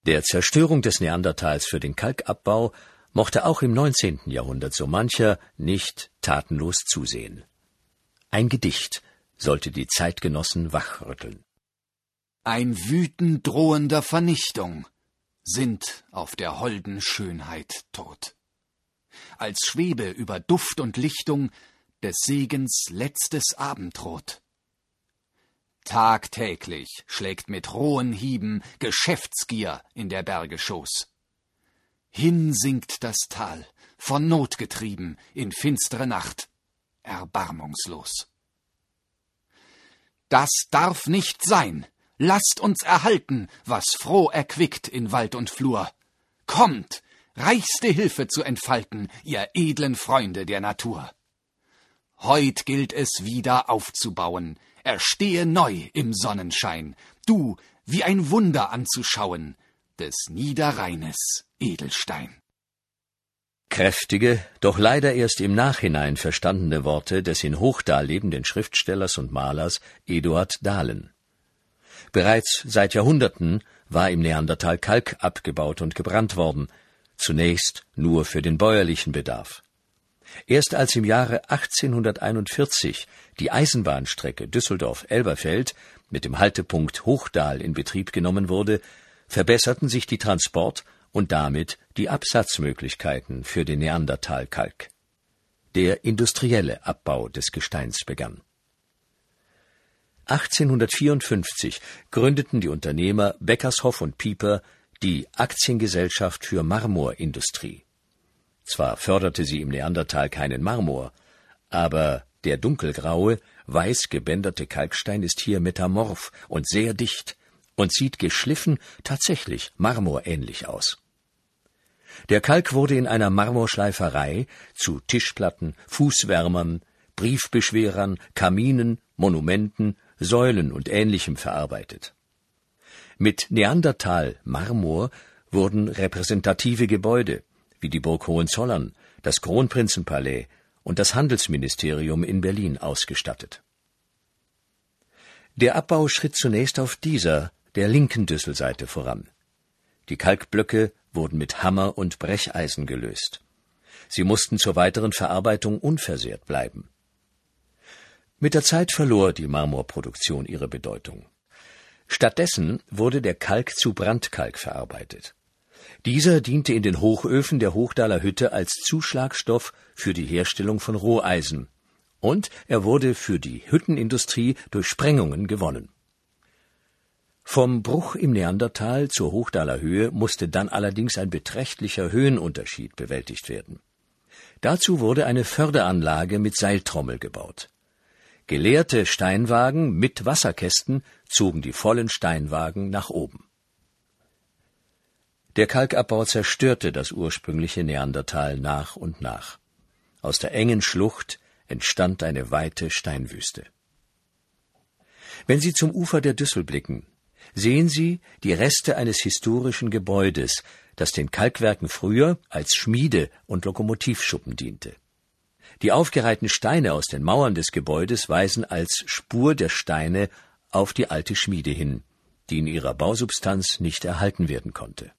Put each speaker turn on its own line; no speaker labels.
Der Zerstörung des Neandertals für den Kalkabbau mochte auch im 19. Jahrhundert so mancher nicht tatenlos zusehen. Ein Gedicht sollte die Zeitgenossen wachrütteln.
Ein Wüten drohender Vernichtung sind auf der holden Schönheit tot. Als schwebe über Duft und Lichtung des Segens letztes Abendrot. Tagtäglich schlägt mit rohen Hieben Geschäftsgier in der Berge Schoß. Hin sinkt das Tal, von Not getrieben, in finstere Nacht, erbarmungslos. Das darf nicht sein! Lasst uns erhalten, was froh erquickt in Wald und Flur. Kommt, reichste Hilfe zu entfalten, ihr edlen Freunde der Natur. Heut gilt es wieder aufzubauen, erstehe neu im Sonnenschein, du wie ein Wunder anzuschauen, des Niederrheines Edelstein.
Kräftige, doch leider erst im Nachhinein verstandene Worte des in Hochdahl lebenden Schriftstellers und Malers Eduard Dahlen. Bereits seit Jahrhunderten war im Neandertal Kalk abgebaut und gebrannt worden, zunächst nur für den bäuerlichen Bedarf. Erst als im Jahre 1841 die Eisenbahnstrecke Düsseldorf-Elberfeld mit dem Haltepunkt Hochdahl in Betrieb genommen wurde, verbesserten sich die Transport- und damit die Absatzmöglichkeiten für den Neandertalkalk. Der industrielle Abbau des Gesteins begann. 1854 gründeten die Unternehmer Beckershoff und Pieper die Aktiengesellschaft für Marmorindustrie. Zwar förderte sie im Neandertal keinen Marmor, aber der dunkelgraue, weiß gebänderte Kalkstein ist hier metamorph und sehr dicht und sieht geschliffen tatsächlich marmorähnlich aus. Der Kalk wurde in einer Marmorschleiferei zu Tischplatten, Fußwärmern, Briefbeschwerern, Kaminen, Monumenten, Säulen und Ähnlichem verarbeitet. Mit Neandertal-Marmor wurden repräsentative Gebäude wie die Burg Hohenzollern, das Kronprinzenpalais und das Handelsministerium in Berlin ausgestattet. Der Abbau schritt zunächst auf dieser, der linken Düsselseite voran. Die Kalkblöcke wurden mit Hammer und Brecheisen gelöst. Sie mussten zur weiteren Verarbeitung unversehrt bleiben. Mit der Zeit verlor die Marmorproduktion ihre Bedeutung. Stattdessen wurde der Kalk zu Brandkalk verarbeitet. Dieser diente in den Hochöfen der Hochdaler Hütte als Zuschlagstoff für die Herstellung von Roheisen, und er wurde für die Hüttenindustrie durch Sprengungen gewonnen. Vom Bruch im Neandertal zur Hochdaler Höhe musste dann allerdings ein beträchtlicher Höhenunterschied bewältigt werden. Dazu wurde eine Förderanlage mit Seiltrommel gebaut. Geleerte Steinwagen mit Wasserkästen zogen die vollen Steinwagen nach oben. Der Kalkabbau zerstörte das ursprüngliche Neandertal nach und nach. Aus der engen Schlucht entstand eine weite Steinwüste. Wenn Sie zum Ufer der Düssel blicken, sehen Sie die Reste eines historischen Gebäudes, das den Kalkwerken früher als Schmiede und Lokomotivschuppen diente. Die aufgereihten Steine aus den Mauern des Gebäudes weisen als Spur der Steine auf die alte Schmiede hin, die in ihrer Bausubstanz nicht erhalten werden konnte.